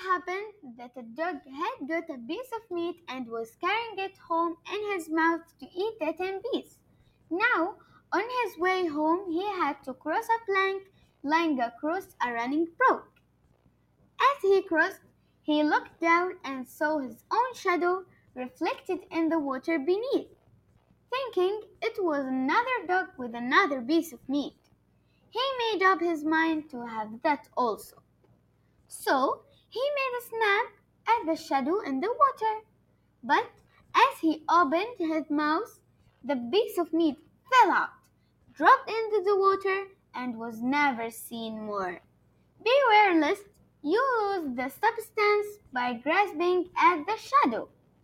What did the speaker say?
happened that a dog had got a piece of meat and was carrying it home in his mouth to eat it in peace. Now, on his way home, he had to cross a plank lying across a running brook. As he crossed, he looked down and saw his own shadow reflected in the water beneath. Thinking it was another dog with another piece of meat, he made up his mind to have that also. So he made a snap at the shadow in the water. But as he opened his mouth, the piece of meat fell out, dropped into the water, and was never seen more. Beware lest you lose the substance by grasping at the shadow.